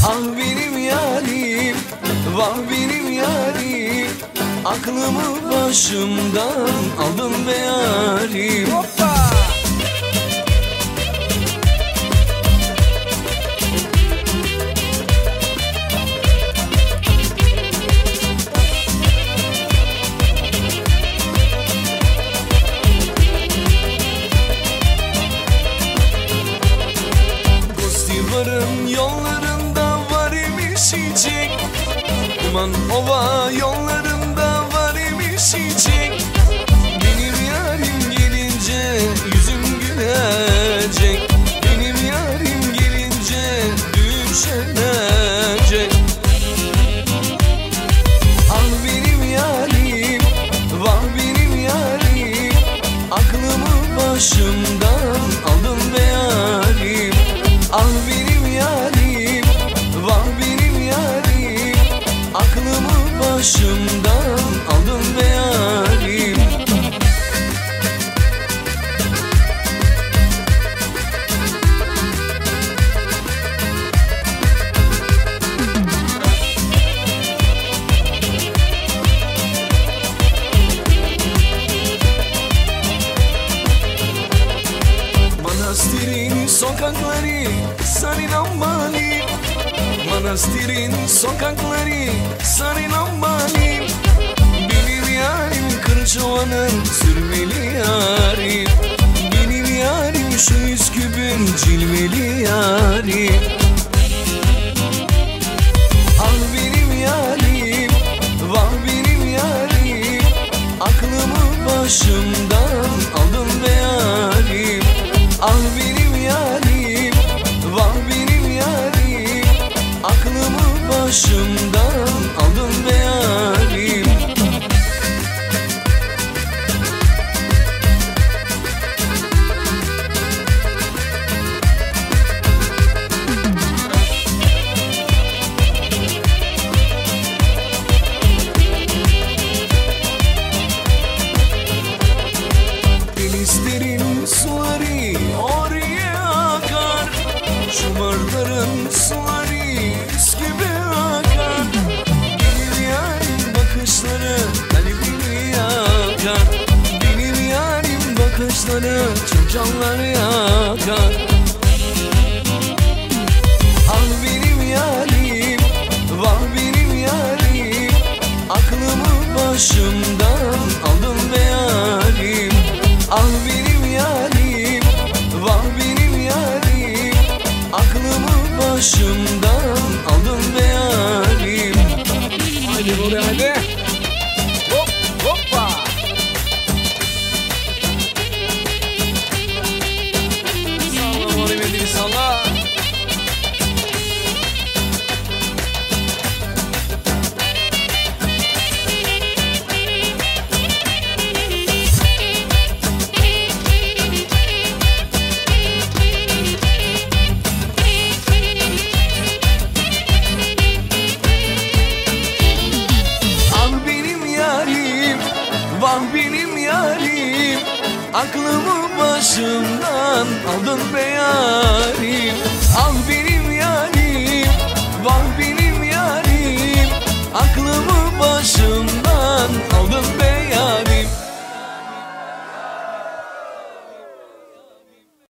Ah benim yarim, vah benim yarim, aklımı başımdan aldın be yarim. Hoppa! Gostivar'ın yollarında var imiş çiçek, Kuman ova yollarında var imiş çiçek. Benim yarim gelince yüzüm gülecek, benim yarim gelince düğün şenlenecek. Ah benim yarim, vah benim yarim, aklımı başımdan aldın be yarim. Ah benim yarim, vah benim yarim, aklımı başımdan aldın be yarim. Manastirin sokakları sarılanmalı, Manastirin sokakları sarılanmalı. Benim yarim Kırçovan'ın sürmeli yarim, benim yarim şu Üsküp'ün cilveli yarim. Ah benim yarim, vah benim yarim, aklımı başımdan aldın be yarim. Ah benim yarim, vah benim yarim, aklımı başımdan aldın be yarim. Denizlerin suları oraya akar, Şumarların suları Üsküp'e akar. Benim yarim bakışları kalbimi yakar, benim yarim bakışları çok canlar yakar. Ah benim yarim, vah benim yarim, aklımı başımdan aldın be yarim. Ah benim yarim, vah benim yarim, aklımı başımdan aldın be yarim. Haydi buraya hadi. Hop hoppa. Salla Muhammed'i salla. Ah benim yarim, vah benim yarim, aklımı başımdan aldın be yarim. Ah benim yarim, vah